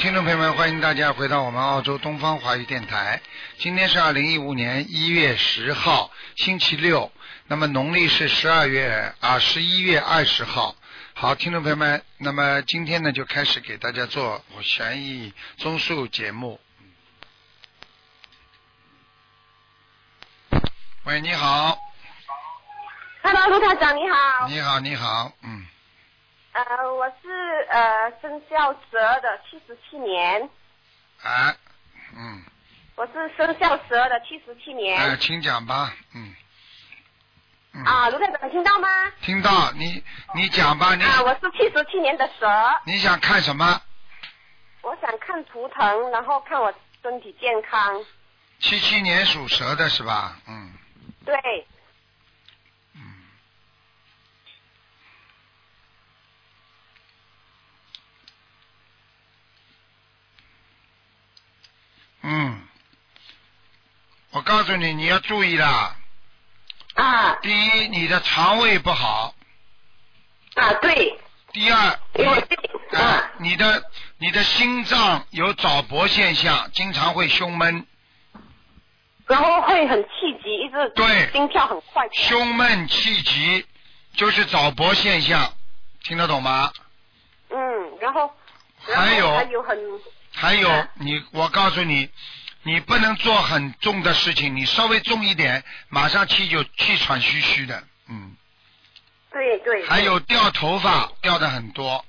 听众朋友们，欢迎大家回到我们澳洲东方华语电台。今天是2015年1月10号，星期六。那么农历是11月20号。好，听众朋友们，那么今天呢就开始给大家做悬疑综述节目。喂，你好。 Hello， 卢台长，你好。 你好，你好， 我是生肖蛇的77年。我是生肖蛇的77年。 请讲吧， 卢台长听到吗？ 听到，你讲吧，你。 我是77年的蛇。 你想看什么？ 我想看图腾，然后看我身体健康。 77年属蛇的是吧？ 对。 我告诉你，你要注意啦。第一，你的肠胃不好。 对。 第二，你的心脏有早搏现象，经常会胸闷。 然后会很气急，一直对， 心跳很快。 胸闷气急就是早搏现象，听得懂吗？ 然后还有我告诉你，你不能做很重的事情，你稍微重一点，马上气喘吁吁的， 对。 还有掉头发掉的很多，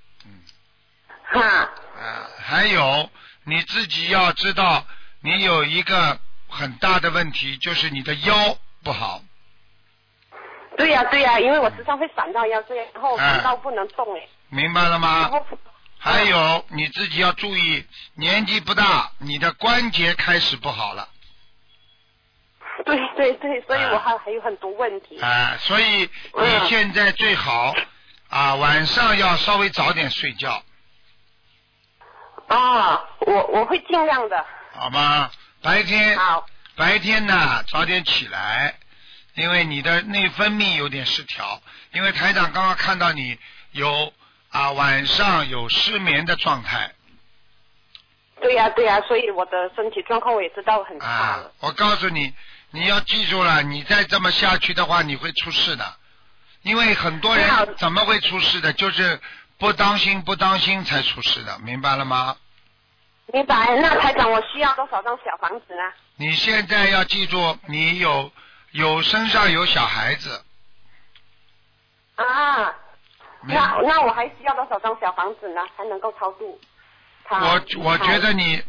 还有你自己要知道，你有一个很大的问题，就是你的腰不好。 对呀，因为我时常会闪到腰这样，然后闪到不能动明白了吗？还有你自己要注意，年纪不大，你的关节开始不好了。 对，所以我还有很多问题。 所以你现在最好晚上要稍微早点睡觉。 我会尽量的。 好吗？白天呢早点起来，因为你的内分泌有点失调。因为台长刚刚看到你有晚上有失眠的状态。 对呀，所以我的身体状况我也知道很差了。 我告诉你，你要记住了，你再这么下去的话，你会出事的。因为很多人怎么会出事的，就是不当心才出事的，明白了吗？ 明白。那台长，我需要多少张小房子呢？ 你现在要记住，你有身上有小孩子。 那我还需要多少张小房子呢，才能够超度他？ 我觉得你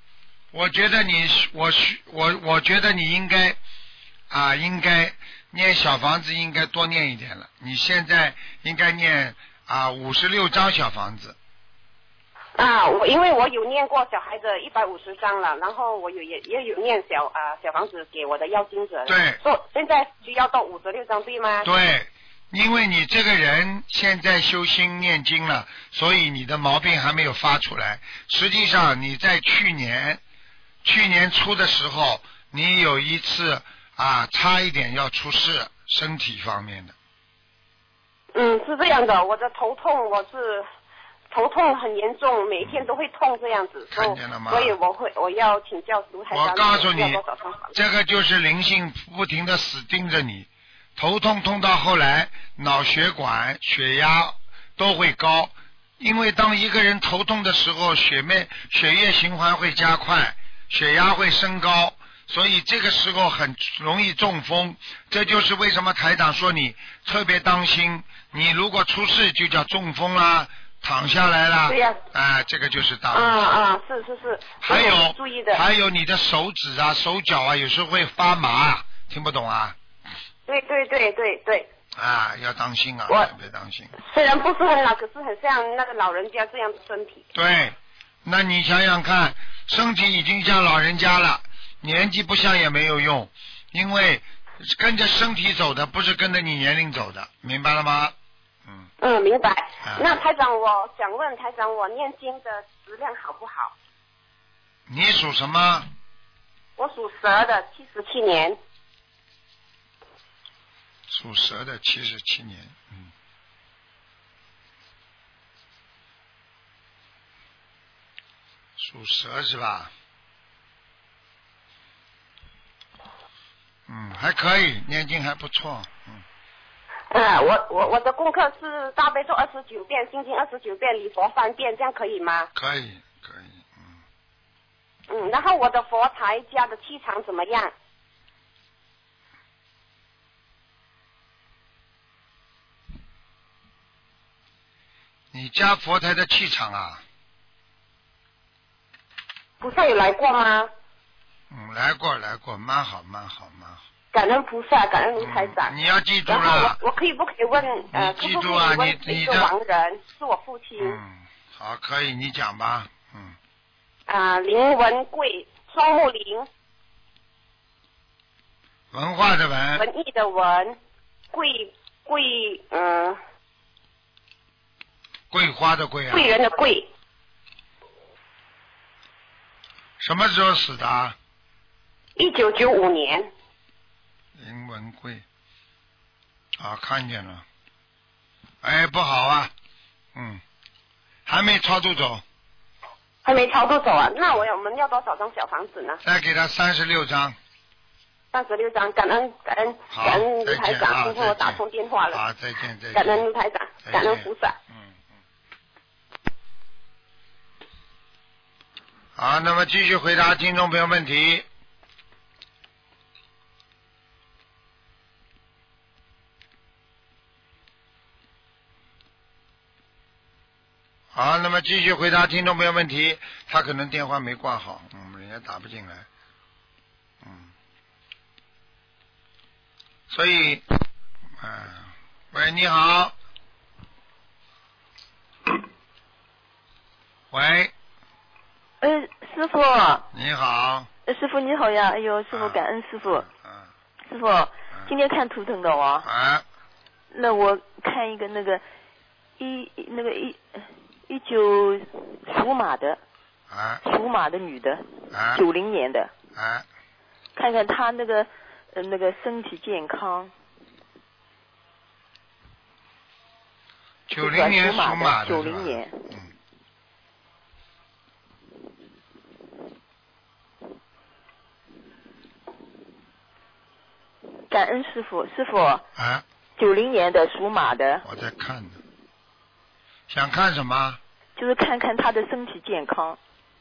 应该念小房子，应该多念一点了。你现在应该念56张小房子。 因为我有念过小孩子150张了，然后我也有念小房子给我的要经者。 对。 现在需要到56张，对吗？ 对。因为你这个人现在修心念经了，所以你的毛病还没有发出来。实际上你在去年初的时候，你有一次差一点要出事，身体方面的。 是这样的，我的头痛，头痛很严重，每一天都会痛这样子。 看见了吗？ 所以我要请教卢台长。 我告诉你，这个就是灵性不停的死盯着你。头痛到后来，脑血管、血压都会高，因为当一个人头痛的时候，血液循环会加快，血压会升高，所以这个时候很容易中风。这就是为什么台长说你特别当心，你如果出事就叫中风啦，躺下来啦。 对呀。 这个就是大问题。 是。 还有你的手指手脚有时候会发麻，听不懂啊？ 对。 要当心特别当心。 虽然不是很老，可是很像那个老人家这样的身体。 对，那你想想看，身体已经像老人家了，年纪不像也没有用，因为跟着身体走的，不是跟着你年龄走的，明白了吗？ 明白。那台长，我想问台长，我念经的质量好不好？ 你属什么？ 我属蛇的，77年。 属蛇的77年， 属蛇是吧？还可以，念经还不错。 我的功课是大悲咒29遍，心经29遍，礼佛3遍，这样可以吗？ 可以。 然后我的佛台家的气场怎么样？ 你家佛台的气场啊？ 菩萨有来过吗？ 来过，蛮好。 感恩菩萨，感恩卢台长。 你要记住然后了。 我可以不可以问？ 记住啊， 可不可以问一个亡人，是我父亲。 好，可以，你讲吧。 林文贵，双木林。 文化的文。 文艺的文，桂花的桂啊。 贵人的贵。 什么时候死的 ？1995年。 林文贵。看见了。不好啊。还没超度走。 还没超度走啊？那我们要多少张小房子呢？ 再给他36张。 36张，感恩卢台长，今天我打通电话了。 好，再见。 感恩卢台长，感恩菩萨。 好，那么继续回答听众朋友问题。好，那么继续回答听众朋友问题。他可能电话没挂好，人家打不进来。所以，喂，你好。喂。 师傅。 你好。 师傅你好呀，哎呦，师傅感恩师傅。师傅，今天看图腾的哦。那我看一个19属马的。属马的女的。90年的。看看她那个身体健康。 90年属马的。 90年。感恩师傅，90年的属马的。 我在看呢。想看什么？ 就是看看他的身体健康。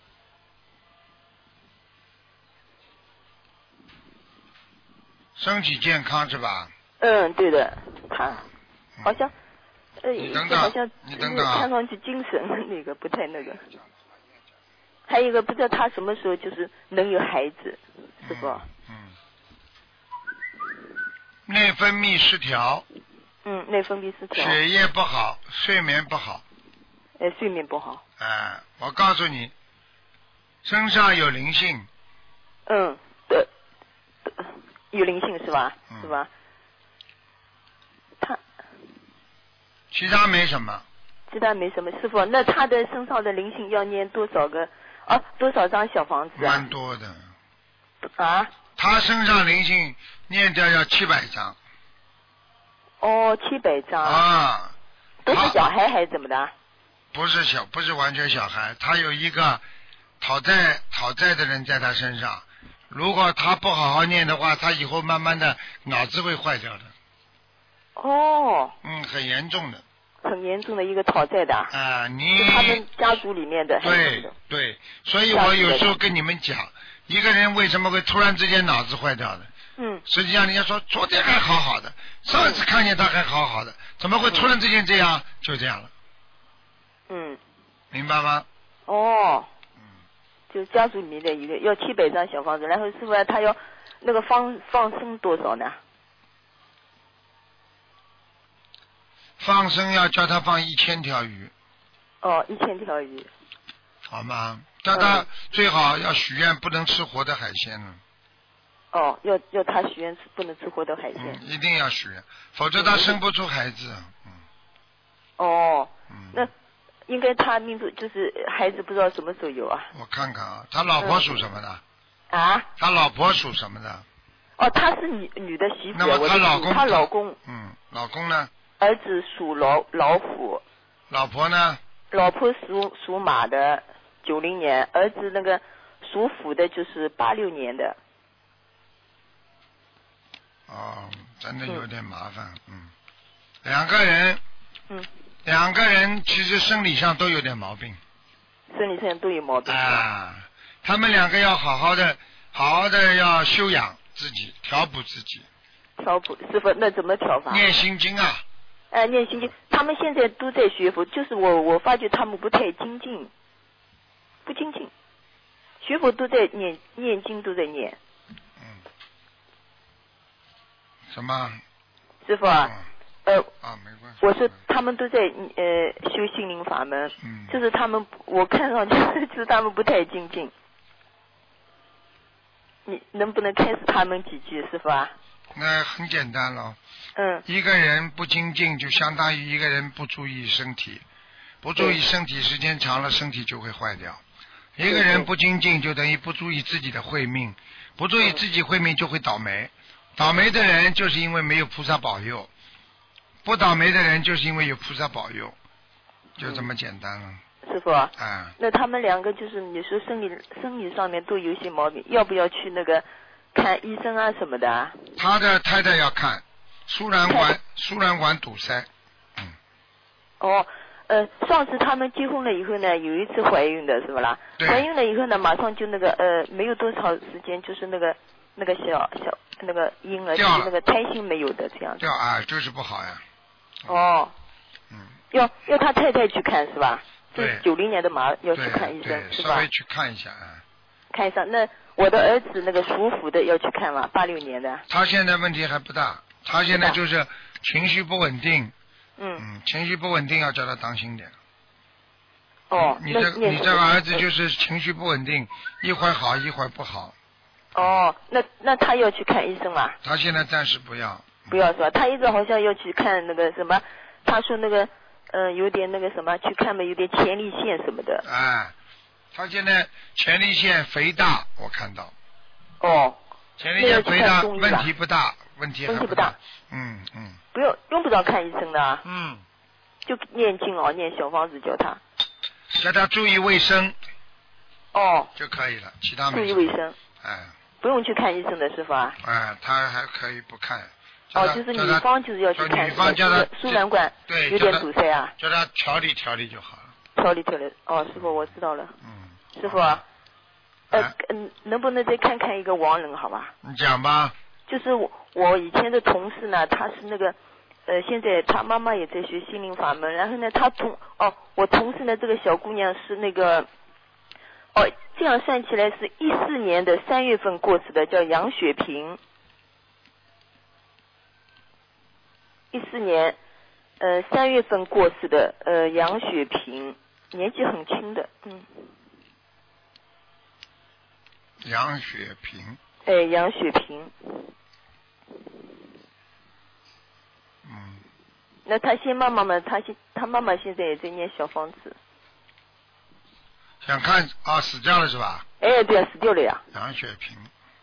身体健康是吧？ 对的，他好像你等等， 好像看上去精神那个不太那个。还有一个不知道他什么时候就是能有孩子，师傅。 内分泌失调。 内分泌失调。 血液不好，睡眠不好。 睡眠不好。 我告诉你，身上有灵性。 对，有灵性是吧？是吧？ 其他没什么。 师傅，那他的身上的灵性要念多少张小房子啊？ 蛮多的。他身上灵性念掉要700张。 700张。都是小孩还是怎么的？ 不是完全小孩，他有一个讨债的人在他身上，如果他不好好念的话，他以后慢慢的脑子会坏掉的。很严重的。 很严重的一个讨债的。 是他们家族里面的。 对，所以我有时候跟你们讲，一个人为什么会突然之间脑子坏掉的？实际上人家说昨天还好好的，上一次看见他还好好的，怎么会突然之间这样？就这样了。明白吗？ 就家族里面的一个要700张小房子，然后师傅他要那个放生多少呢？ 放生要叫他放1000条鱼。 1000条鱼。 好吗？叫他最好要许愿不能吃活的海鲜了。 要他许愿不能吃活的海鲜。 一定要许愿，否则他生不出孩子。 那应该他命中就是孩子不知道什么时候有啊？ 我看看啊，他老婆属什么的？他老婆属什么的？ 她是女的媳妇。 那么她老公。 老公呢？ 儿子属老虎。 老婆呢？ 老婆属马的 90年，儿子那个属虎的就是86年的。 哦，真的有点麻烦，两个人其实生理上都有点毛病。 生理上都有毛病。 啊，他们两个要好好的要修养自己，调补自己。 调补，师傅，那怎么调法？ 念心经啊。 念心经，他们现在都在学佛，就是我发觉他们不太精进，不精进，学佛都在念经都在念。 什么？ 师傅啊， 没关系。 我说他们都在修心灵法门，就是他们我看上去就是他们不太精进。你能不能开始他们几句，师傅啊？ 那很简单了。一个人不精进，就相当于一个人不注意身体，不注意身体，时间长了身体就会坏掉。一个人不精进，就等于不注意自己的慧命，不注意自己慧命就会倒霉。倒霉的人就是因为没有菩萨保佑，不倒霉的人就是因为有菩萨保佑，就这么简单了。 师傅，那他们两个就是你说生理上面都有些毛病，要不要去那个看医生啊什么的啊？ 他的太太要看输卵管堵塞。 上次他们结婚了以后呢，有一次怀孕的是不啦？怀孕了以后呢，马上就那个没有多少时间，就是那个小那个婴儿那个胎心没有的这样子。 掉啊，就是不好呀。 要他太太去看是吧？ 对。 90年的要去看医生是吧？ 稍微去看一下看一下，那我的儿子那个属虎的要去看吗？86年的。 他现在问题还不大，他现在就是情绪不稳定。情绪不稳定要叫他当心点。你这个儿子就是情绪不稳定，一会儿好一会儿不好。 那他要去看医生吗？ 他现在暂时不要。 不要是吧？他一直好像要去看那个什么，他说那个有点那个什么，去看嘛，有点前列腺什么的。 他现在前列腺肥大，我看到。前列腺肥大问题不大，问题不大。 用不着看医生的啊。就念经念小方子叫他注意卫生。就可以了，其他没。 注意卫生。不用去看医生的师傅啊。 他还可以不看。 就是女方就是要去看。 女方叫他输卵管有点堵塞啊。 叫他调理调理就好了。 调理。师傅我知道了。师傅能不能再看看一个亡人好吧？ 你讲吧。 就是我以前的同事呢，他是那个现在他妈妈也在学心灵法门，然后呢我同事呢这个小姑娘是那个这样算起来是14年的3月份过世的，叫杨雪萍。14年3月份过世的杨雪萍，年纪很轻的。 杨雪萍。 杨雪萍。那他妈妈他妈妈现在也在念小房子。 想看死掉了是吧？ 对啊，死掉了呀。 杨雪萍。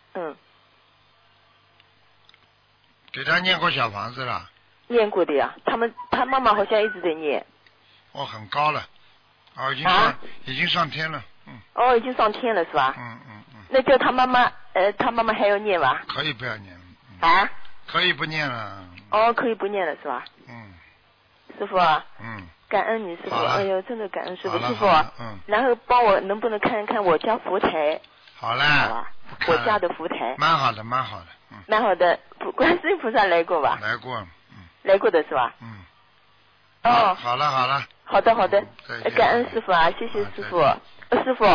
给他念过小房子了。念过的呀，他妈妈好像一直在念。 很高了。已经上天了。 已经上天了是吧？那叫他妈妈还要念吧？ 可以不要念。可以不念了。 可以不念了是吧？师傅啊。感恩你师傅，哎呦，真的感恩师傅，师傅。然后帮我能不能看一看我家佛台？ 好嘞。 好吧。我家的佛台。 蛮好的。蛮好的，观世音菩萨来过吧？ 来过。 来过的是吧？ 好了。 好的。感恩师傅啊，谢谢师傅。师傅。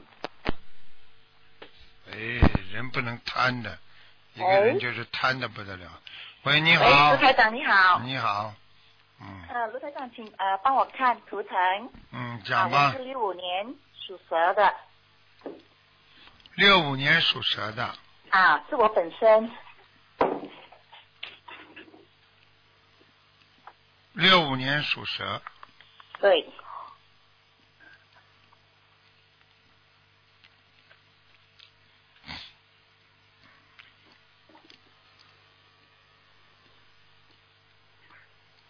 人不能贪的，一个人就是贪的不得了。喂，你好。 卢台长你好。 你好。 卢台长，请帮我看图腾。 讲吧。 我是65年属蛇的。 65年属蛇的。 是我本身。 65年属蛇。 对。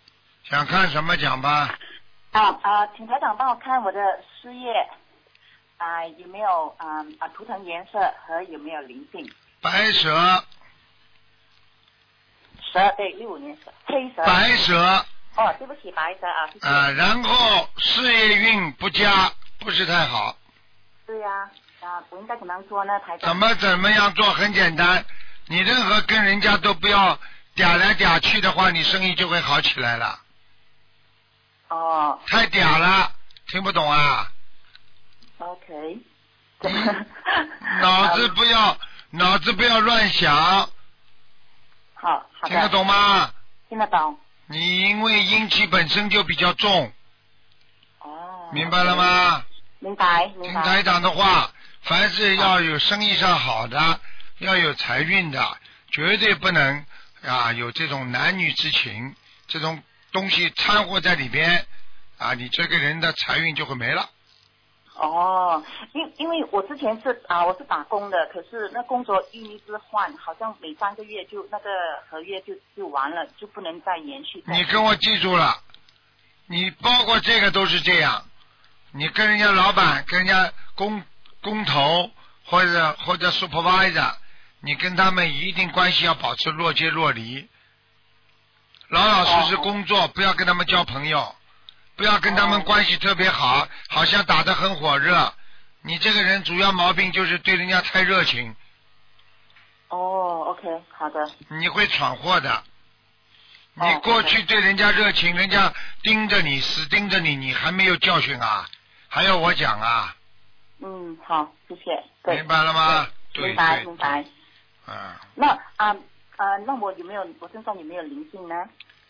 想看什么讲吧？ 请台长帮我看我的事业， 有没有图腾颜色和有没有灵性？ 白蛇。 蛇，对，65年蛇，黑蛇。 白蛇。 哦，对不起，白蛇啊，谢谢。 然后事业运不佳，不是太好。 对呀，我应该怎么样做呢，台长？ 怎么样做？很简单，你任何跟人家都不要嗲来嗲去的话，你生意就会好起来了。 哦。 太嗲了，听不懂啊 ？OK。 脑子不要乱想。 好的。 听得懂吗？ 听得懂。 你因为阴气本身就比较重。 哦。 明白了吗？ 明白。 听台长的话，凡是要有生意上好的，要有财运的，绝对不能有这种男女之情这种东西掺和在里边你这个人的财运就会没了。 哦，因为我之前是我是打工的，可是那工作一直换，好像每3个月就那个合约就完了，就不能再延续。 你跟我记住了，你包括这个都是这样，你跟人家老板、跟人家工头或者 supervisor， 你跟他们一定关系要保持若即若离，老老实实工作，不要跟他们交朋友。不要跟他们关系特别好，好像打得很火热。你这个人主要毛病就是对人家太热情。 哦 ，OK， 好的。 你会闯祸的。你过去对人家热情，人家盯着你，死盯着你，你还没有教训啊？还要我讲啊？ 嗯，好，谢谢。 明白了吗？ 明白。那那我身上有没有灵性呢？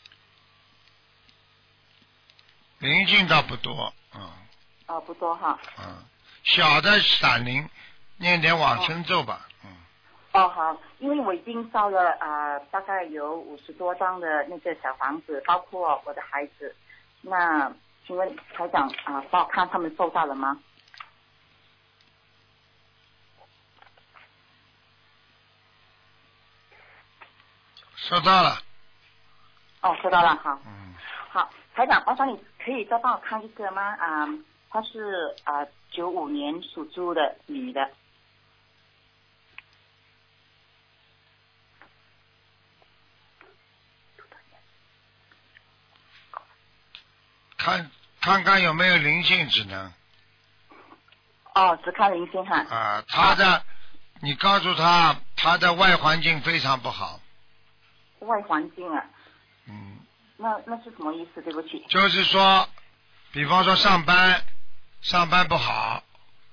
灵性倒不多， 不多哈。 小的闪灵，念点往生咒吧， 好，因为我已经烧了大概有50多张的那个小房子，包括我的孩子。那请问台长帮我看他们收到了吗？ 收到了。 收到了，好。好，台长，麻烦你可以再帮我看一个吗？她是95年属猪的女的。 看看有没有灵性只能。 只看灵性哈。 你告诉他的外环境非常不好。 外环境啊。那是什么意思？对不起。 就是说，比方说上班不好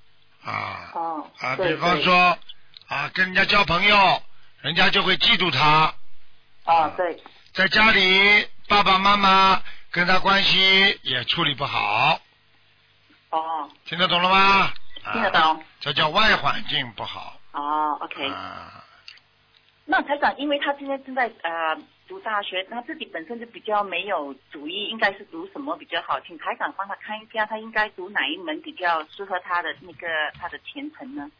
比方说跟人家交朋友，人家就会嫉妒他。 对。 在家里，爸爸妈妈跟他关系也处理不好。听得懂了吗？ 听得懂。 这叫外环境不好。 OK。那台长，因为他现在正在读大学，他自己本身就比较没有主意，应该是读什么比较好，请台长帮他看一下，他应该读哪一门比较适合他的他的前程呢？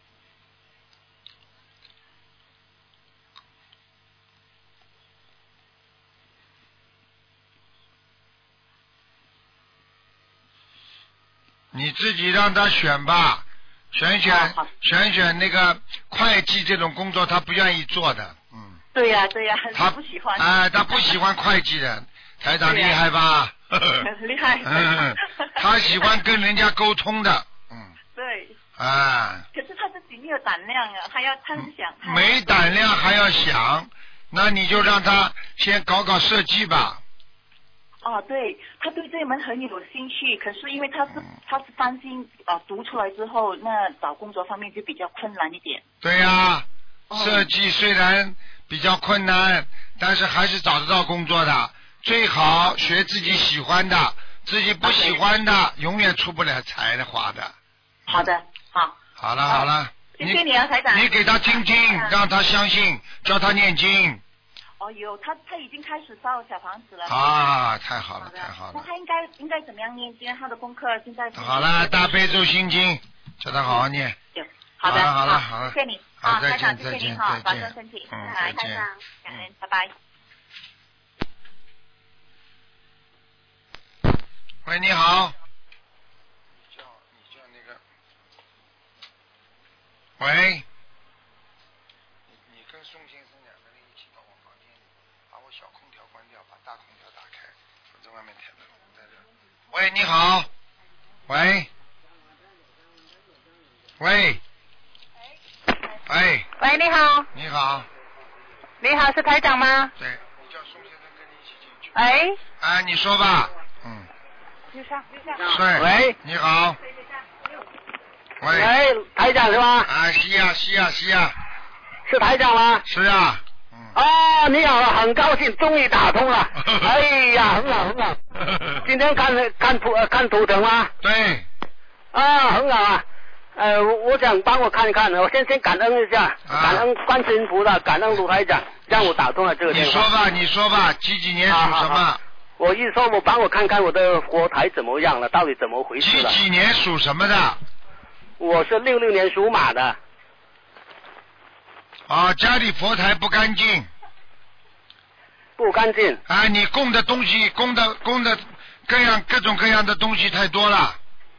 你自己让他选吧，选那个会计这种工作，他不愿意做的。 对呀，他不喜欢。 他不喜欢会计的，台长厉害吧？ 厉害。 他喜欢跟人家沟通的。 对。 可是他自己没有胆量啊，他是想。 没胆量还要想，那你就让他先搞设计吧。 对，他对这门很有兴趣，可是因为他是担心读出来之后，那找工作方面就比较困难一点。 对呀，设计虽然比较困难，但是还是找得到工作的。最好学自己喜欢的，自己不喜欢的永远出不了才华的。 好的，好。 好了。 谢谢你啊，台长。 你给他听经，让他相信，教他念经。 他已经开始烧小房子了。 太好了。 那他应该怎么样念经？他的功课现在。 好了，大悲咒心经，叫他好好念。 好的， 好了， 谢谢你。台长，谢谢你保重身体。台长，感恩，拜拜。 喂，你好。你叫那个。 喂。你跟宋先生两个人一起到我房间里，把我小空调关掉，把大空调打开，我在外面天了，在这。喂，你好。喂。喂。哎。 喂，你好。 你好。 你好，是台长吗？ 对，你叫宋先生跟你一起进去。 哎。 哎，你说吧。 刘上。 对。 喂。 你好。喂。 喂，台长是吧？ 啊，是呀。 是台长吗？ 是啊。 哦，你好，很高兴，终于打通了。哎呀，很好。今天看图腾吗？ 对。 啊，很好啊。我想帮我看一看，我先感恩一下，感恩观世音菩萨，感恩卢台长，让我打通了这个电话。 你说吧，几年属什么？ 我一说，帮我看看我的佛台怎么样了，到底怎么回事了？ 几年属什么的？ 我是66年属马的。 啊，家里佛台不干净。 不干净。 啊，你供的东西，供的各种各样的东西太多了。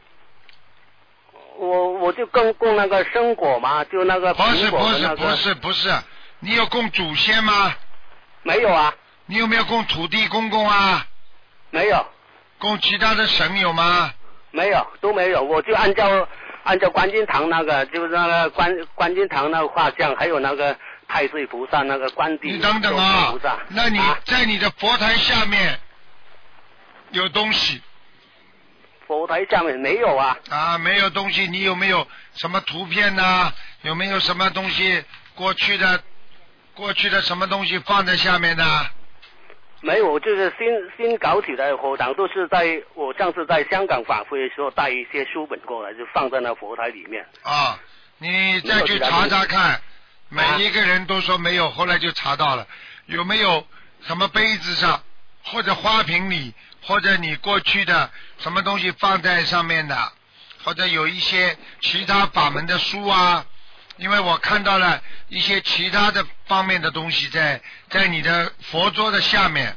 我就供那个生果嘛，就那个苹果的那个。 不是，你有供祖先吗？ 没有啊。 你有没有供土地公公啊？ 没有。 供其他的神有吗？ 没有，都没有。我就按照观音堂那个，就是那个观音堂那个画像，还有那个太岁菩萨那个观地。 你等等啊，那你在你的佛台下面有东西？ 佛台下面没有啊。 啊，没有东西，你有没有什么图片呢？有没有什么东西过去的什么东西放在下面呢？ 没有，就是新搞起来的佛堂，都是我上次在香港法会的时候带一些书本过来，就放在那佛台里面。 啊，你再去查看，每一个人都说没有，后来就查到了，有没有什么杯子上或者花瓶里，或者你过去的什么东西放在上面的，或者有一些其他法门的书啊，因为我看到了一些其他的方面的东西在你的佛桌的下面。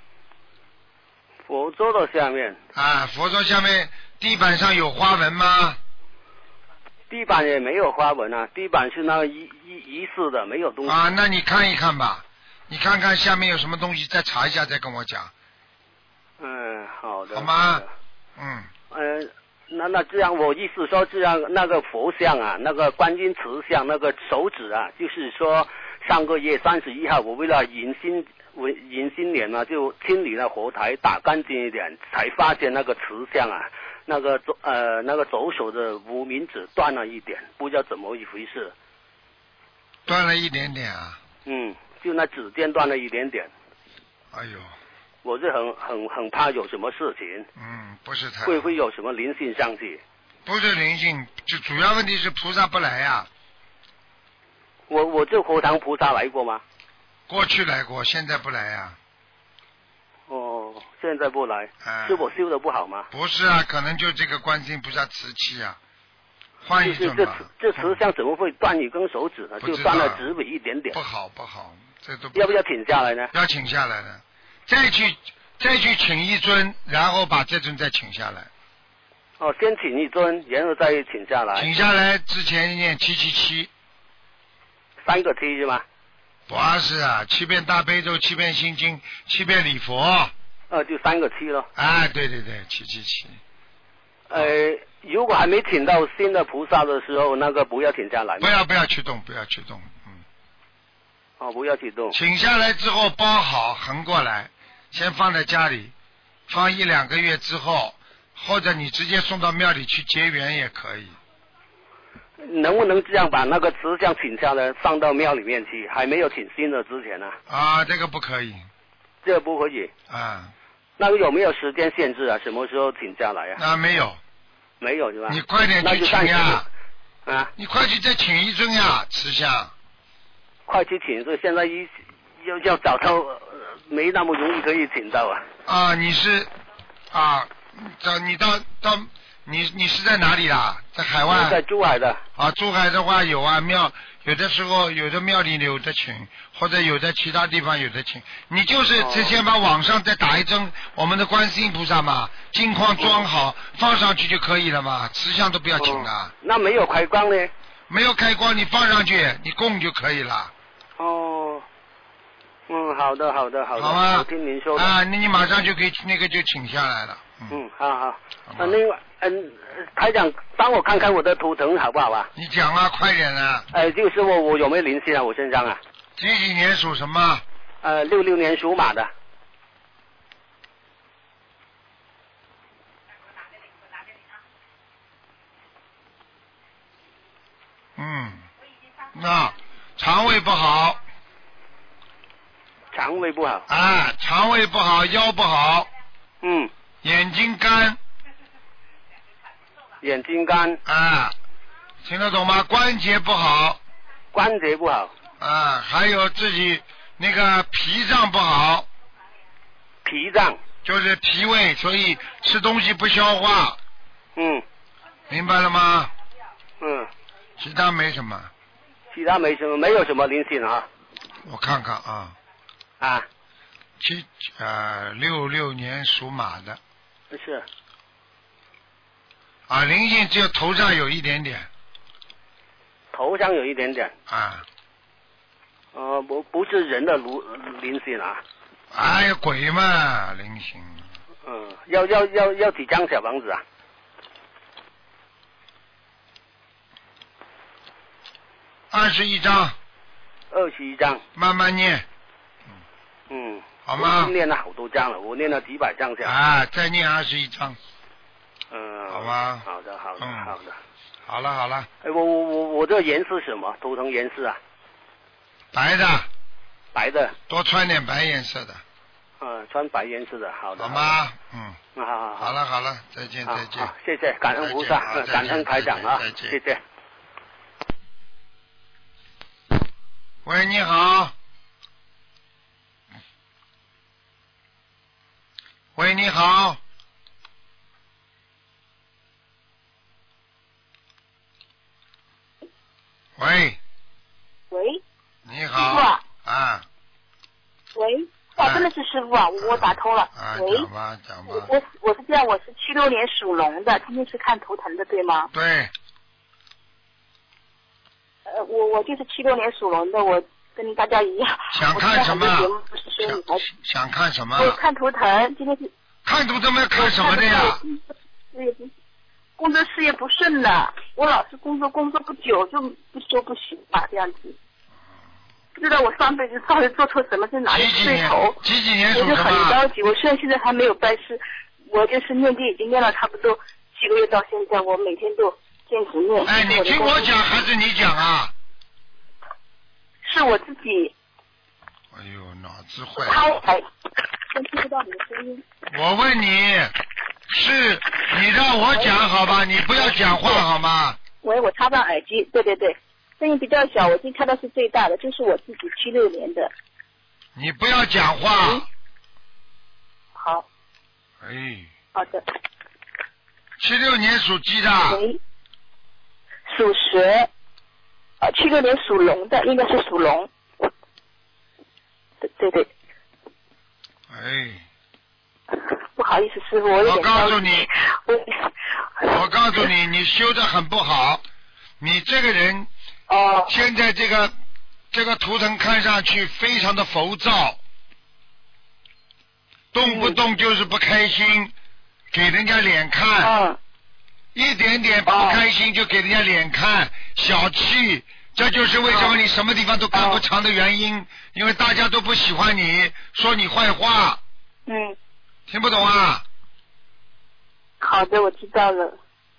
佛桌的下面。 啊，佛桌下面地板上有花纹吗？ 地板也没有花纹啊，地板是那个仪式的，没有东西。 啊，那你看一看吧，你看看下面有什么东西，再查一下再跟我讲。 好的。 好吗？ 那这样，我意思说，这样那个佛像啊，那个观音慈像，那个手指啊，就是说上个月31号，我为了迎新年嘛，就清理了佛台，打干净一点，才发现那个慈像啊，那个左手的无名指断了一点，不知道怎么一回事。 断了一点点啊？ 就那指尖断了一点点。 哎呦！ 我是很怕有什么事情。 不是太。 会不会有什么灵性上去？ 不是灵性，就主要问题是菩萨不来呀。 我这佛堂菩萨来过吗？ 过去来过，现在不来呀。 现在不来。是我修的不好吗？ 不是啊，可能就这个观世音菩萨瓷器啊。换一种吧。 这慈像怎么会断一根手指呢？就断了指尾一点点。 不好，这都要不要请下来呢？ 要请下来的，再去请一尊，然后把这尊再请下来。 先请一尊，然后再请下来。 请下来之前念777。 3个7是吗？ 不是啊，7遍大悲咒，7遍心经，7遍礼佛。 就3个7咯。 对，777。 如果还没请到新的菩萨的时候，那个不要请下来。 不要去动。不要去动。 不要去动。 请下来之后包好，横过来，先放在家里，放1-2个月之后，或者你直接送到庙里去结缘也可以。 能不能这样把那个慈像请下来放到庙里面去？还没有请新的之前呢？ 这个不可以。 这个不可以。那个有没有时间限制啊？什么时候请下来啊？ 没有。 没有是吧？ 你快点去请呀！你快去再请一尊呀，慈像。 快去请，这现在要找到没那么容易可以请到啊。 你是你到你是在哪里啦？在海外？ 在珠海的。 珠海的话有啊，庙有的时候有的庙里有的请，或者有的其他地方有的请。你就是先把网上再打一针我们的观世音菩萨嘛，镜框装好放上去就可以了嘛，慈像都不要请了。 那没有开光呢？ 没有开光，你放上去，你供就可以了。 哦，好的。 好吧。 我听您说的。 啊，你马上就可以那个就请下来了。 好。另外，台长帮我看看我的图腾好不好啊？ 你讲啊，快点啊。 就是我有没有灵性啊？我身上啊？ 几年属什么 ？66年属马的。 那肠胃不好。 肠胃不好。 啊，肠胃不好，腰不好。眼睛干。 眼睛干。 啊，听得懂吗？关节不好。 关节不好。 啊，还有自己那个脾脏不好。 脾脏。 就是脾胃，所以吃东西不消化。明白了吗？其他没什么。 没有什么灵性啊。 我看看啊。66年属马的。 是。 灵性只有头上有一点点。 头上有一点点。不是人的灵性啊。 哎呀，鬼嘛，灵性。 要几张小房子啊 ？21张。 21张。 慢慢念。好吗？ 我念了好多张了，我念了几百张下。再念21张。好吧。 好的。 好了。 我这颜色是什么？图腾颜色啊？白的。 多穿点白颜色的。 穿白颜色的，好的。 好吗？ 好了，再见。 谢谢，感恩菩萨，感恩台长啊，谢谢。 喂，你好。喂，你好。喂。 喂。 你好。 师傅啊。 喂。真的是师傅啊！我打通了。喂。 讲吧。 我是这样，我是76年属龙的，今天是看图腾的，对吗？ 对。 我就是76年属龙的，我跟大家一样。 想看什么？想看什么？ 我看图腾，今天是。 看图腾要看什么的呀？ 工作事业不顺的，我老是工作不久就不说不行吧，这样子。不知道我上辈子到底做错什么，是哪里对头？ 几年属什么？ 我就很着急，我现在还没有拜师，我就是念经已经念了差不多7个月到现在，我每天都坚持念。 你听我讲还是你讲啊？ 是我自己。 哎呦，脑子坏。 真听不到你的声音。 我问你，是你让我讲好吧？你不要讲话好吗？ 喂，我插上耳机，对，声音比较小，我已经插到是最大的，就是我自己76年的。 你不要讲话。 好。好的。 76年属鸡的。 喂。属蛇。76年属龙的，应该是属龙。对。不好意思，师傅，我告诉你，你修得很不好，你这个人。现在这个图腾看上去非常的浮躁，动不动就是不开心，给人家脸看，一点点不开心就给人家脸看，小气，这就是为什么你什么地方都干不长的原因，因为大家都不喜欢你，说你坏话。听不懂啊？ 好的，我知道了。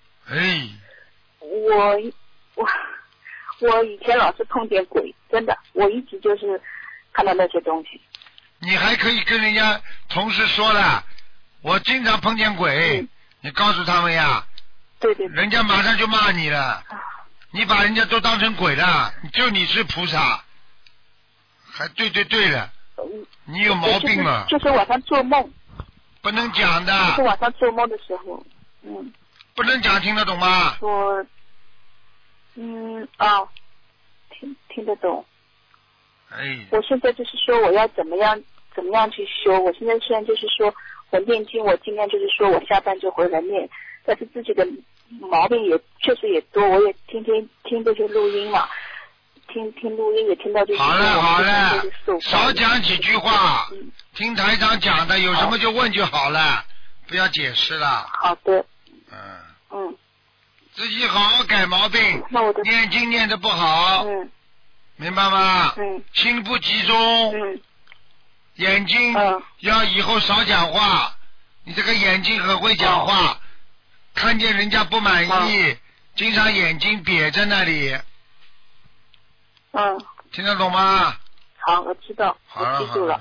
我以前老是碰见鬼，真的，我一直就是看到那些东西。 你还可以跟人家同事说了，我经常碰见鬼，你告诉他们呀。 对。 人家马上就骂你了，你把人家都当成鬼了，就你是菩萨，还对了，你有毛病了。 就是晚上做梦。 不能讲的。 就是晚上做梦的时候， 不能讲，听得懂吗？ 听得懂。我现在就是说我要怎么样去修，我现在虽然就是说我念经，我尽量就是说我下班就回来念，但是自己的毛病也确实也多，我也天天听这些录音嘛，听录音也听到这些。 好了，少讲几句话，听台长讲的，有什么就问就好了，不要解释了。 好的。 嗯。自己好好改毛病，念经念得不好，明白吗？心不集中，眼睛要以后少讲话。你这个眼睛很会讲话，看见人家不满意，经常眼睛瘪在那里。听得懂吗？ 好，我知道，我记住了。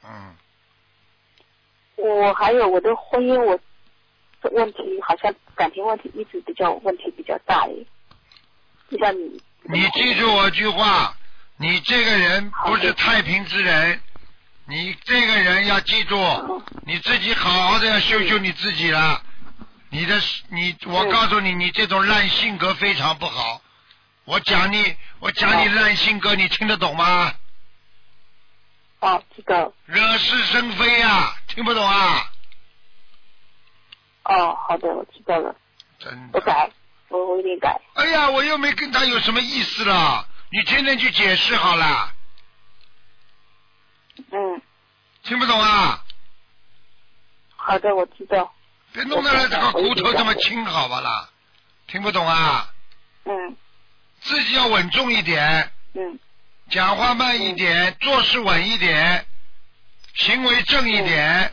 我还有我的婚姻，我的问题好像感情问题一直问题比较大耶。就像你记住我句话，你这个人不是太平之人，你这个人要记住，你自己好好的要修修你自己了。我告诉你，你这种烂性格非常不好。我讲你烂性格，你听得懂吗？ 知道。 惹是生非啊，听不懂啊？ 好的，我知道了。 真的。 我改，我一定改。 哎呀，我又没跟他有什么意思了，你天天去解释好了。听不懂啊？ 好的，我知道。 别弄得这个骨头这么轻，好吧啦？听不懂啊？自己要稳重一点。讲话慢一点，做事稳一点，行为正一点。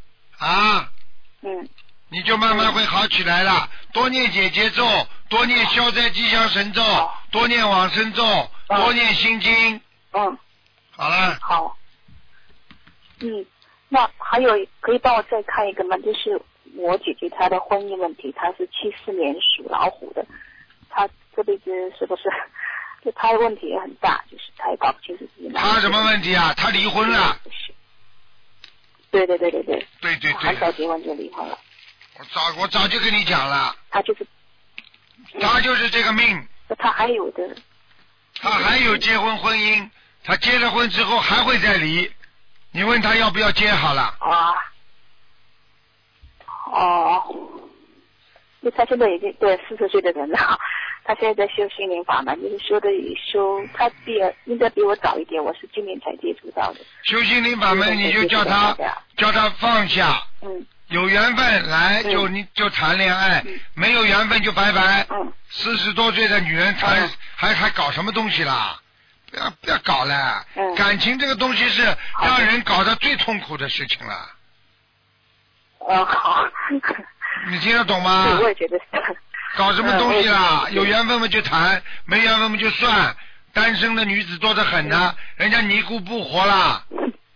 你就慢慢会好起来了。多念解结咒，多念消灾吉祥神咒，多念往生咒，多念心经。好了。 好。那还有可以帮我再看一个吗？就是我姐姐她的婚姻问题，她是74年属老虎的，她这辈子是不是就她的问题也很大，就是她也搞不清楚自己。 她什么问题啊？她离婚了。 对。 对。 很早结婚就离婚了。 我早就跟你讲了。 她就是这个命。 她还有的。 她还有结婚姻，她结了婚之后还会再离。你问她要不要结好了？ 因为她现在已经40岁的人了，她现在在修心灵法门，就是修，她应该比我早一点，我是今年才接触到的。 修心灵法门，你就叫她放下。有缘分来就谈恋爱，没有缘分就拜拜。40多岁的女人谈还搞什么东西啦？不要搞了。感情这个东西是让人搞得最痛苦的事情了。 好。 你听得懂吗？ 对，我也觉得是。 搞什么东西啦？有缘分嘛就谈，没缘分嘛就算。单身的女子多得很呢，人家尼姑不活啦。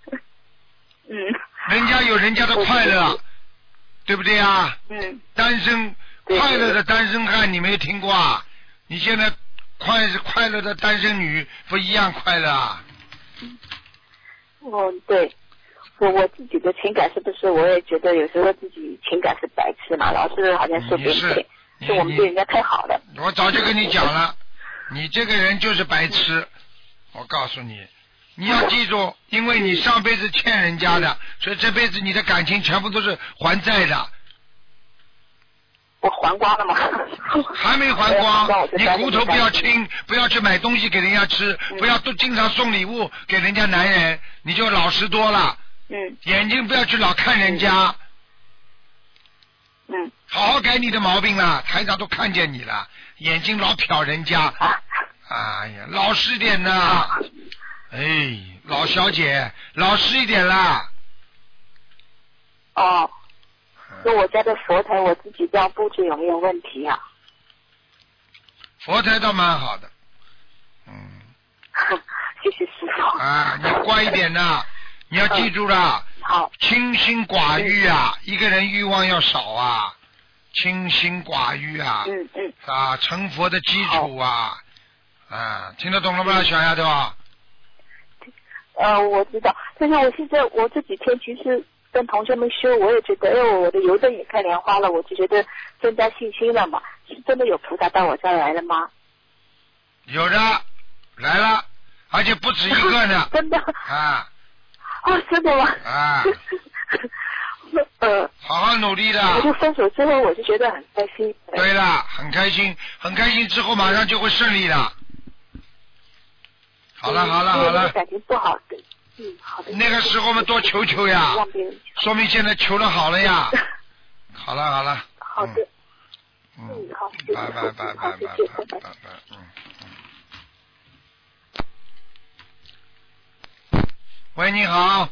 人家有人家的快乐，对不对啊？单身快乐的单身汉你没有听过啊？你现在快乐的单身女不一样快乐啊？ 对。我自己的情感是不是我也觉得有时候自己情感是白痴嘛，老是好像受别人骗，是我们对人家太好了。 我早就跟你讲了，你这个人就是白痴。我告诉你，你要记住，因为你上辈子欠人家的，所以这辈子你的感情全部都是还债的。 我还光了吗？ 还没还光，你骨头不要轻，不要去买东西给人家吃，不要都经常送礼物给人家男人，你就老实多了。眼睛不要去老看人家。好好改你的毛病了，台长都看见你了，眼睛老瞟人家。哎呀，老实点呐！哎，老小姐，老实一点啦。 那我家的佛台我自己这样布置有没有问题啊？ 佛台倒蛮好的。 谢谢师傅。 你乖一点呐。你要记住了，清心寡欲啊，一个人欲望要少啊，清心寡欲啊，成佛的基础啊，听得懂了吗，小丫头？ 我知道，但是我现在我这几天其实跟同学们修，我也觉得，我的油灯也开莲花了，我就觉得增加信心了嘛。是真的有菩萨到我这儿来了吗？ 有的，来了，而且不止一个呢。 真的。真的吗？ 好好努力的。 我就分手之后，我就觉得很开心。 对了，很开心，很开心之后马上就会顺利的。好了好了好了。 感情不好的，好的。 那个时候我们多求求呀，说明现在求的好了呀。好了好了。 好的。好。 拜拜拜拜拜拜。喂，你好。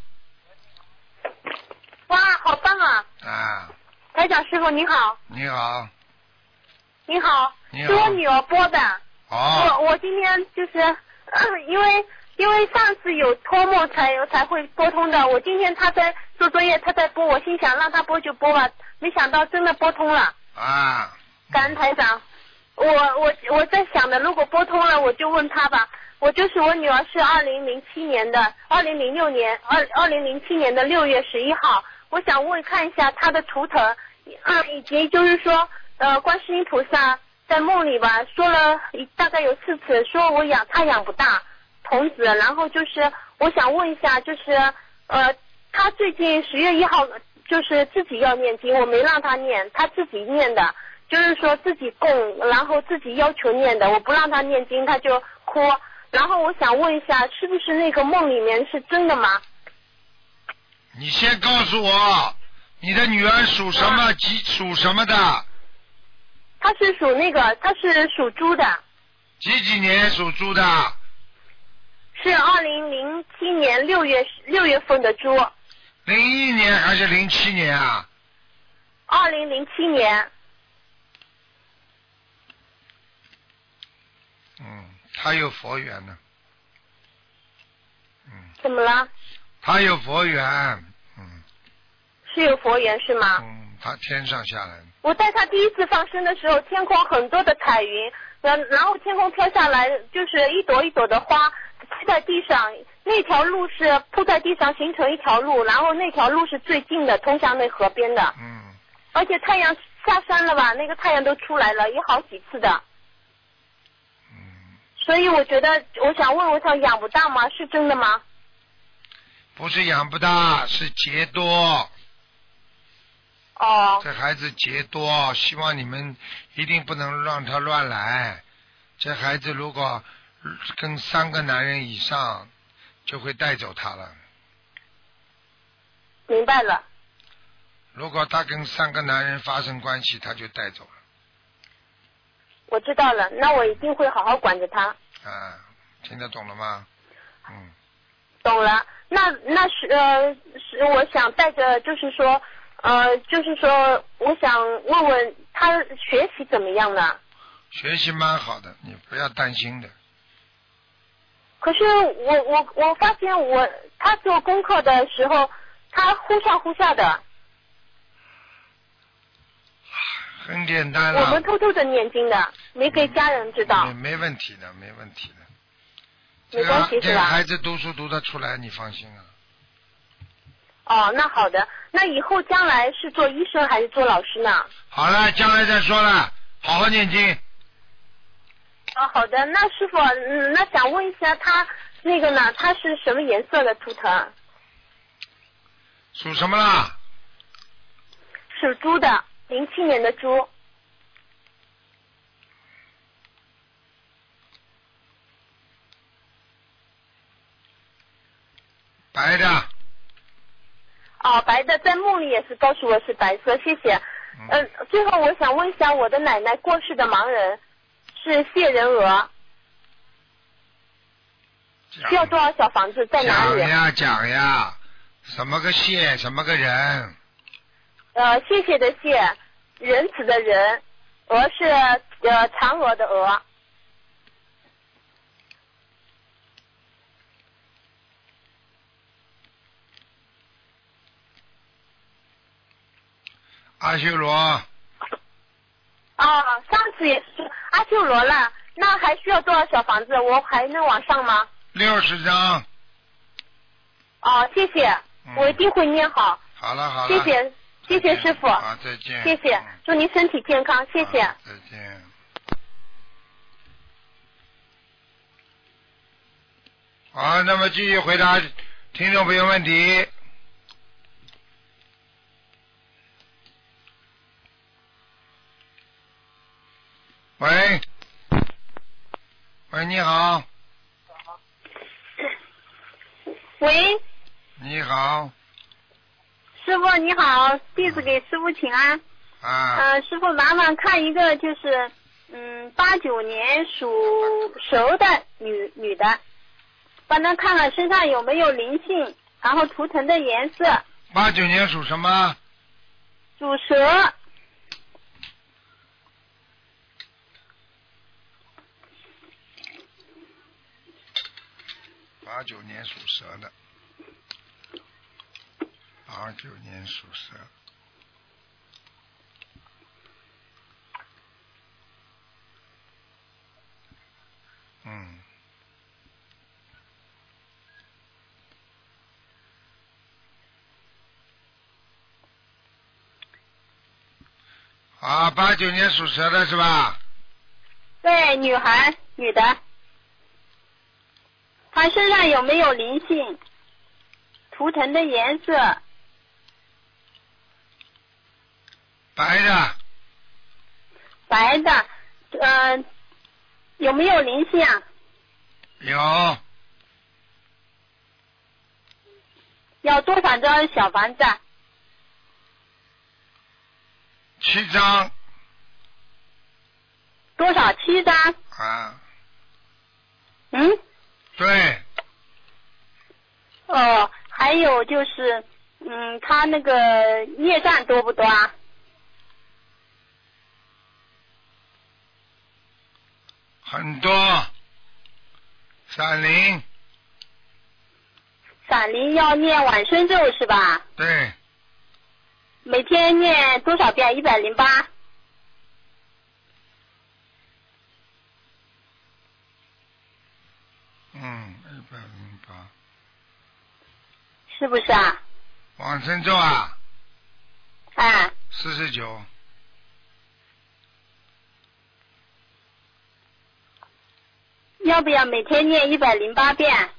哇，好棒啊！ 啊。 台长师傅你好。 你好。 你好。 你好。 是我女儿拨的。 哦。 我今天就是因为上次有托梦才会拨通的，我今天她在做作业，她在拨，我心想让她拨就拨吧，没想到真的拨通了。 啊。 感恩台长。我在想的，如果拨通了，我就问她吧。我女儿是2007年的，2006年2007年的6月11号。我想看一下她的图腾，以及就是说，观世音菩萨在梦里吧说了大概有4次，说她养不大童子，然后就是我想问一下，就是她最近10月1号就是自己要念经，我没让她念，她自己念的，就是说自己供，然后自己要求念的，我不让她念经，她就哭。然后我想问一下，是不是那个梦里面是真的吗？ 你先告诉我，你的女儿属什么？属什么的？ 她是属猪的。 几年属猪的？ 是2007年6月份的猪。 01年还是07年啊 ？2007年。 他有佛缘呢。 怎么了？ 他有佛缘。 是有佛缘是吗？ 他天上下来。 我带他第一次放生的时候，天空很多的彩云，然后天空飘下来就是一朵一朵的花铺在地上，那条路是铺在地上形成一条路，然后那条路是最近的，通向那河边的。而且太阳下山了吧，那个太阳都出来了，也好几次的。所以我觉得，我想问，我想养不大吗？是真的吗？ 不是养不大，是劫多。这孩子劫多，希望你们一定不能让他乱来。这孩子如果跟3个男人以上，就会带走他了。 明白了。 如果他跟3个男人发生关系，他就带走了。 我知道了，那我一定会好好管着他。 听得懂了吗？ 懂了。那是我想带着，就是说我想问问他学习怎么样呢？ 学习蛮好的，你不要担心的。 可是我发现他做功课的时候，他忽上忽下的。 很简单了。 我们偷偷的念经的，没给家人知道。 没问题的，没问题的。 没关系是吧？ 这个孩子读书读得出来，你放心啊。那好的，那以后将来是做医生还是做老师呢？ 好了，将来再说了，好好念经。 好的，那师傅，那想问一下他那个呢？他是什么颜色的图腾？ 属什么啦？ 属猪的，07年的猪。 白的。 白的，在梦里也是告诉我是白色，谢谢。最后我想问一下，我的奶奶过世的盲人是谢仁娥，需要多少小房子？在哪里？ 讲呀，什么个谢，什么个人？ 谢谢的谢，仁慈的仁，娥是嫦娥的娥。 阿修罗。 上次也是阿修罗了，那还需要多少小房子？我还能往上吗 ？60张。 谢谢，我一定会念好。 好了， 谢谢师傅。 再见。 谢谢，祝您身体健康，谢谢。 再见。好，那么继续回答听众朋友问题。 喂， 你好。 师傅你好，弟子给师傅请安。师傅麻烦看一个就是89年属蛇的女的，帮她看看身上有没有灵性，然后图腾的颜色。 89年属什么？ 属蛇。 89年属蛇的，89年属蛇。89年属蛇的是吧？ 对，女的。她身上有没有灵性？图腾的颜色？ 白的。 白的，有没有灵性啊？ 有。 要多少张小房子 ？7张。 多少？7张。 对。 还有就是，他那个业障多不多啊？ 很多。闪灵要念往生咒是吧？ 对。 每天念多少遍？108。 108。 是不是啊？ 往生咒啊？49。 要不要每天念108遍？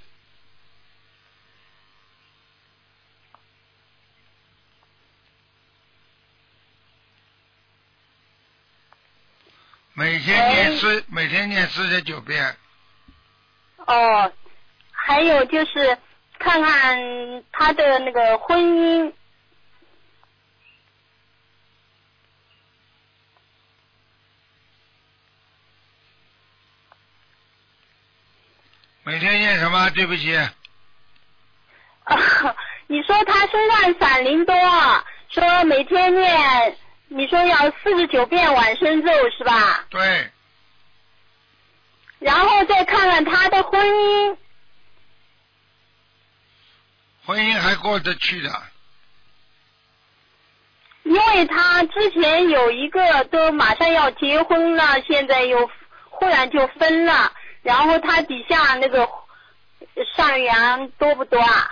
每天念49遍。 还有就是看看他的那个婚姻。 每天念什么？对不起。 你说他身上闪灵多，说每天念，你说要49遍往生咒是吧？ 对。 然后再看看他的婚姻。 婚姻还过得去的。 因为他之前有一个都马上要结婚了，现在又忽然就分了，然后他底下那个上缘多不多啊？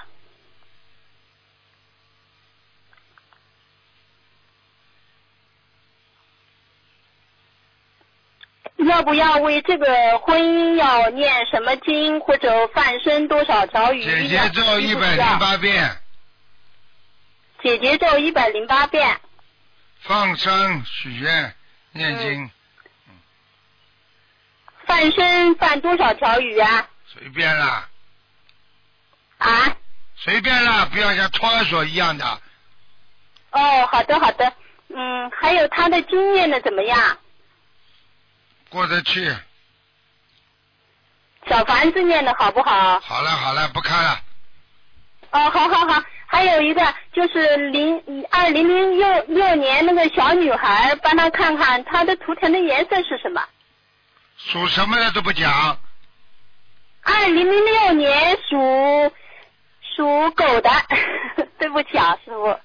要不要为这个婚姻要念什么经或者放生多少条鱼？ 姐姐咒108遍。 姐姐咒108遍。 放生、许愿、念经。 放生放多少条鱼啊？ 随便啦。随便啦，不要像托儿所一样的。 好的好的。还有他的经验的怎么样？ 过得去。 小房子念的好不好？ 好了，不看了。 好。还有一个就是2006年那个小女孩，帮她看看她的图腾的颜色是什么。 属什么的都不讲。 2006年属狗的，对不起啊，师傅。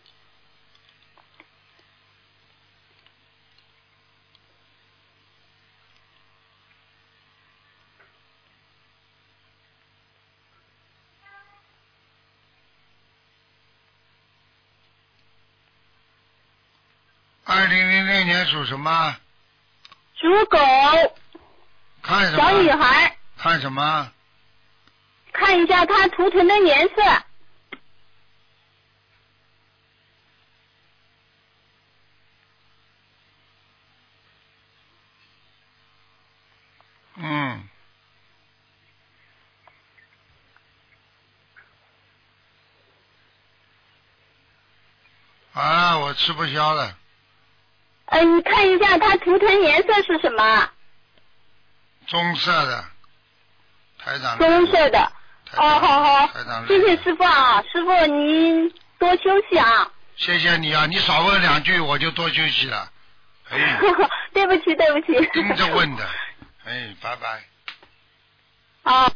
2006年属什么？ 属狗。 看什么？ 小女孩。 看什么？ 看一下她图腾的颜色。 啊，我吃不消了。 你看一下他图腾颜色是什么？ 棕色的，台长。 棕色的。哦，好，谢谢师傅啊，师傅您多休息啊。 谢谢你啊，你少问2句我就多休息了。哎。 对不起。 盯着问的，哎，拜拜。 好。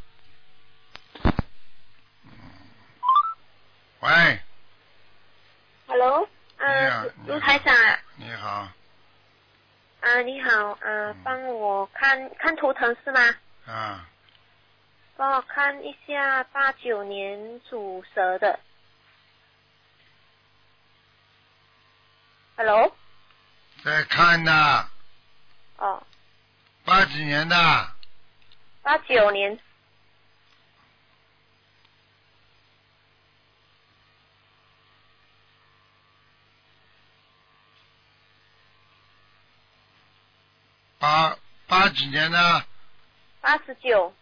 喂。 Hello，卢台长。 你好。 你好，帮我看图腾是吗？ 啊。 帮我看一下89年属蛇的。Hello。 在看呢。 哦。 80几年的。 89年。 八几年的 ？89。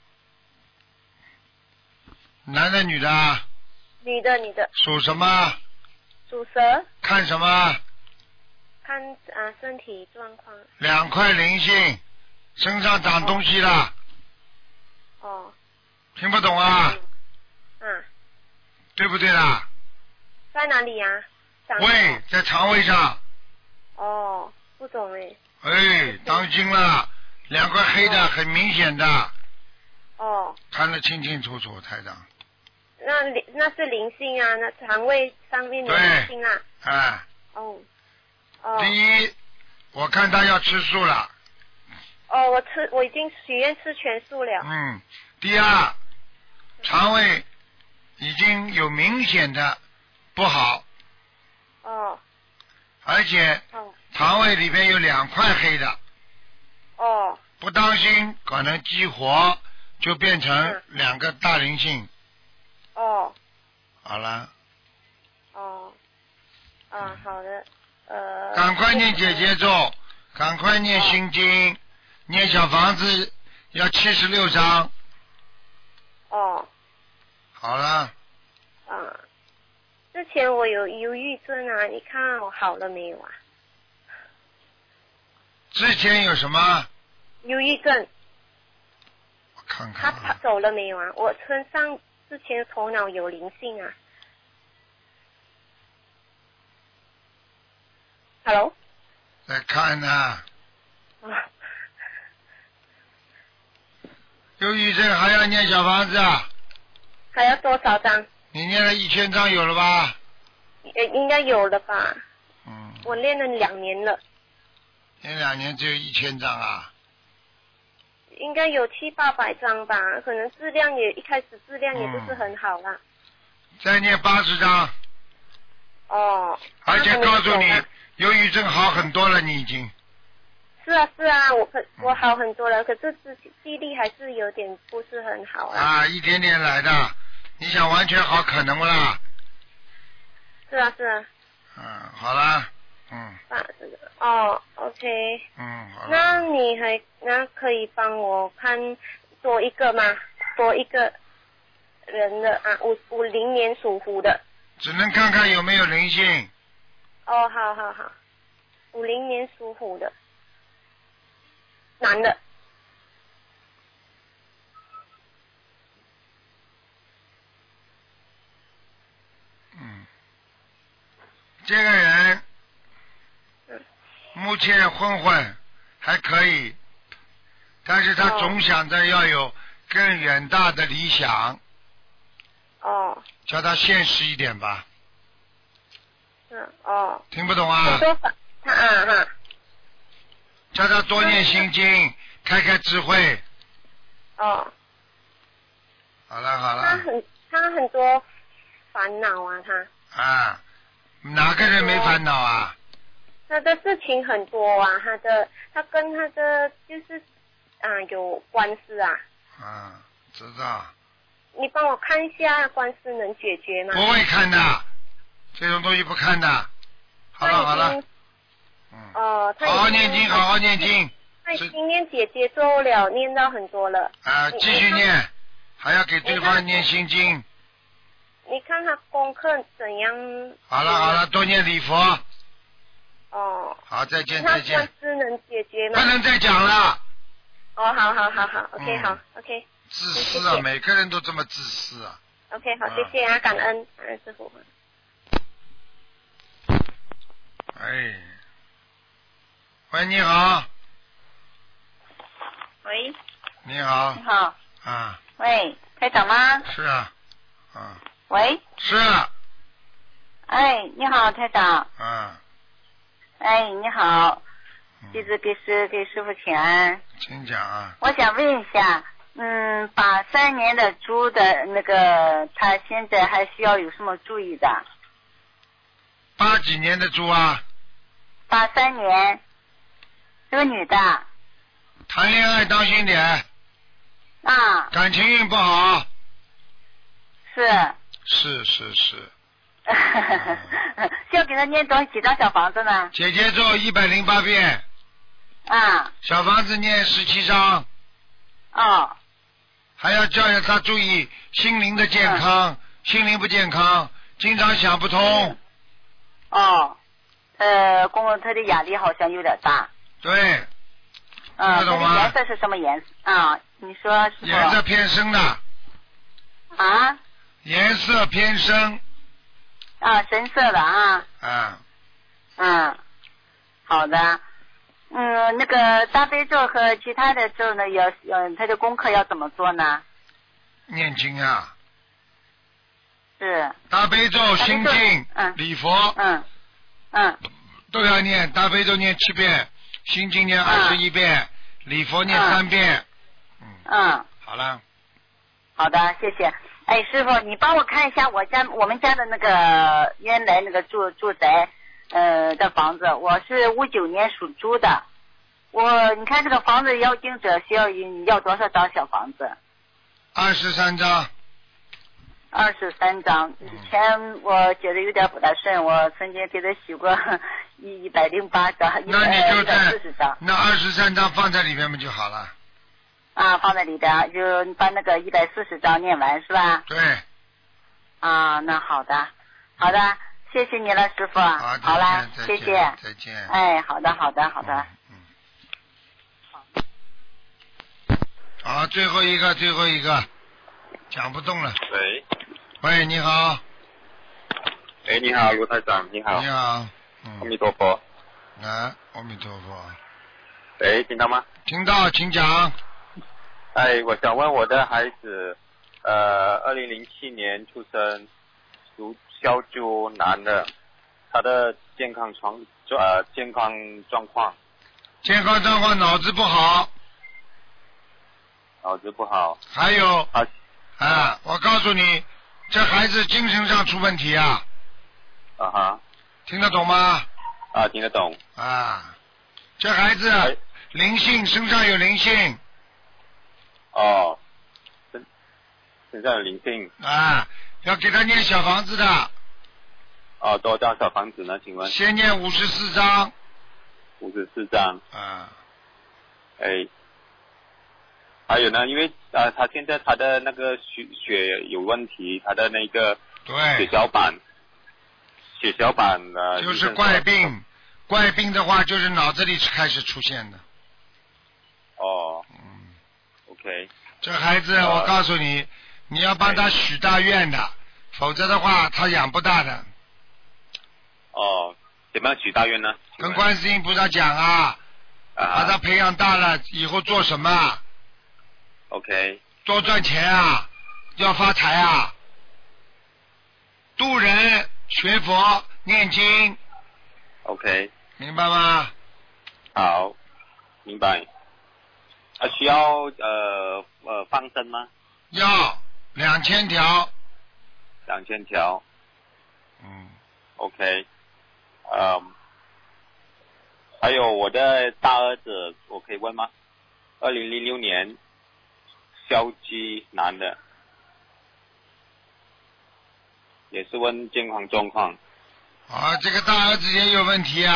男的女的？ 女的。 属什么？ 属蛇。 看什么？ 看身体状况。 2块灵性，身上长东西了。 哦。 听不懂啊？对不对啦？ 在哪里呀？ 胃，在肠胃上。 哦，不懂哎。 当心了，2块黑的，很明显的。 哦。 看得清清楚楚，台长。 那是灵性啊，那肠胃上面的灵性啊。第一，我看他要吃素了。 我已经许愿吃全素了。 第二，肠胃已经有明显的不好。而且肠胃里边有2块黑的。不当心可能激活，就变成2个大灵性。好了。 好的。 赶快念姐姐咒，赶快念心经，念小房子要76章。好了。 之前我有忧郁症啊，你看我好了没有啊？ 之前有什么？ 忧郁症。 我看看。 他走了没有啊？我身上之前头脑有灵性啊。Hello。 在看呢。忧郁症还要念小房子啊？ 还要多少张？ 你念了1000张有了吧？ 应该有了吧。我练了2年了。 练2年只有1000张啊？ 应该有700-800张吧，可能质量一开始质量也不是很好啦。 再念80张。而且告诉你，忧郁症好很多了，你已经。 是啊，我好很多了，可是记忆力还是有点不是很好啊。 一点点来的，你想完全好可能不啦？ 是啊。 好了。 OK。 好了。 那可以帮我看多一个吗？多一个人的50年属虎的。 只能看看有没有灵性。 好。50年属虎的。男的。 这个人目前混还可以，但是他总想着要有更远大的理想。叫他现实一点吧。听不懂啊？叫他多念心经，开智慧。好了。 他很多烦恼啊，他。 哪个人没烦恼啊？ 他的事情很多啊，他跟他的就是有官司啊。 知道。 你帮我看一下官司能解决吗？ 不会看的，这种东西不看的。好了。好好念经，好好念经。 他已经念姐姐咒了，念到很多了。 继续念，还要给对方念心经。 你看他功课怎样？ 好了，多念礼佛。 哦。 好，再见。 他算智能姐姐吗？ 不能再讲了。 哦，好 ，OK， 好 ，OK。 自私啊，每个人都这么自私啊。 OK， 好，谢谢啊，感恩师傅。 哎，喂，你好。 喂。 你好。 你好。 啊。 喂，台长吗？ 是啊。啊。 喂。 是啊。 哎，你好，台长。 啊。 哎，你好。弟子给师傅请安。 请讲啊。 我想问一下，83年的猪的那个，他现在还需要有什么注意的 ？8几年的猪啊 ？83年，是个女的。 谈恋爱当心点。 啊。 感情运不好。 是。需要给他念几张小房子呢？ 姐姐咒108遍。 啊。 小房子念17章。 哦。 还要教育他注意心灵的健康，心灵不健康，经常想不通。 哦。他的压力好像有点大。 对。 他的颜色是什么颜色啊？你说是。 颜色偏深的。 啊？ 颜色偏深。 啊，深色的啊。好的。那个大悲咒和其他的咒呢，他的功课要怎么做呢？ 念经啊。 是。 大悲咒、心经、礼佛。都要念。大悲咒念7遍，心经念21遍，礼佛念3遍。好了。 好的，谢谢。哎，师傅，你帮我看一下我们家的那个原来那个住宅的房子，我是59年属猪的。你看这个房子要经者需要多少张小房子 ？23张。 23张。以前我觉得有点不大顺，我曾经给他许过108张， 那你就 140张。 那23张放在里面不就好了？ 放在里边，就把那个140张念完是吧？ 对。 那好的，谢谢你了，师傅。好了，谢谢。 再见。 哎，好的。 好，最后一个，讲不动了。喂，你好。 哎，你好，卢台长，你好。 你好。 阿弥陀佛。 阿弥陀佛。 喂，听到吗？ 听到，请讲。 哎，我想问我的孩子，2007年出生，属小猪男的，他的健康状况。 健康状况，脑子不好。还有我告诉你，这孩子精神上出问题啊。听得懂吗？ 听得懂。 这孩子灵性，身上有灵性。 身上有灵性。 要给他念小房子的。 多张小房子呢？请问？ 先念54张。 54张。还有呢，因为他现在他的那个血有问题，他的那个血小板就是怪病。怪病的话，就是脑子里开始出现的。 OK。 这孩子，我告诉你，你要帮他许大愿的，否则的话他养不大的。 怎么样许大愿呢？ 跟观世音菩萨讲把他培养大了以后做什么 ？OK。 多赚钱要发财度人、学佛、念经。 OK。 明白吗？ 好，明白。需要放生吗？ 要2000条。 2000条。OK。还有我的大儿子，我可以问吗？2006年，小鸡男的，也是问健康状况。 这个大儿子也有问题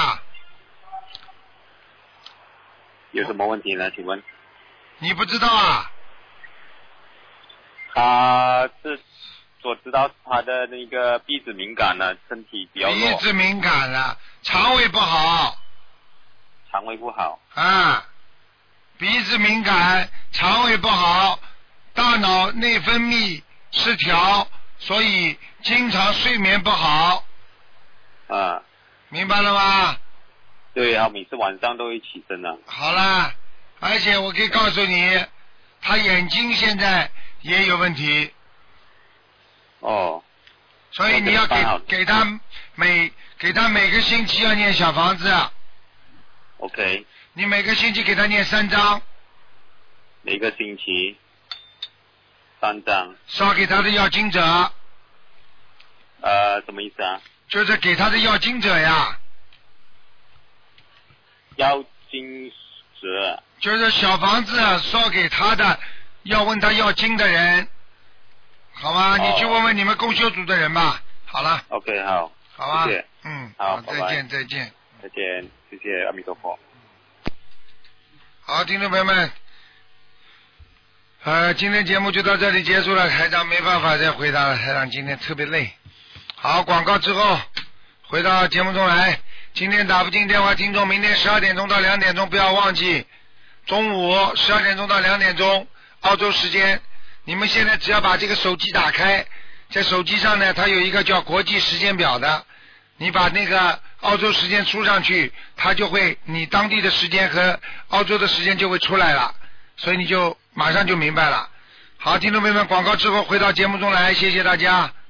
有什么问题呢？请问？ 你不知道他是所知道他的那个鼻子敏感了，身体比较弱。 鼻子敏感了，肠胃不好。 肠胃不好。 啊，鼻子敏感，肠胃不好，大脑内分泌失调，所以经常睡眠不好。 啊。 明白了吗？ 对啊，每次晚上都会起身啊。 好啦，而且我可以告诉你，他眼睛现在也有问题。 哦。 所以你要给他每个星期要念小房子。 OK。 你每个星期给他念3章。 每个星期3章。 烧给他的要经者。 什么意思啊？ 就是给他的要经者呀。 要经者。 就是小房子烧给他的，要问他要经的人。好吧，你去问问你们共修组的人吧。好了。 OK， 好。 好吧。 谢谢。好， 再见，再见。 再见，谢谢阿弥陀佛。 好，听众朋友们，今天节目就到这里结束了，台长没办法再回答了，台长今天特别累。好，广告之后回到节目中来。今天打不进电话听众，明天12点钟到2点钟不要忘记，中午12点钟到2点钟澳洲时间。你们现在只要把这个手机打开，在手机上呢它有一个叫国际时间表的，你把那个澳洲时间输上去，它就会你当地的时间和澳洲的时间就会出来了，所以你就马上就明白了。好，听众朋友们，广告之后回到节目中来，谢谢大家。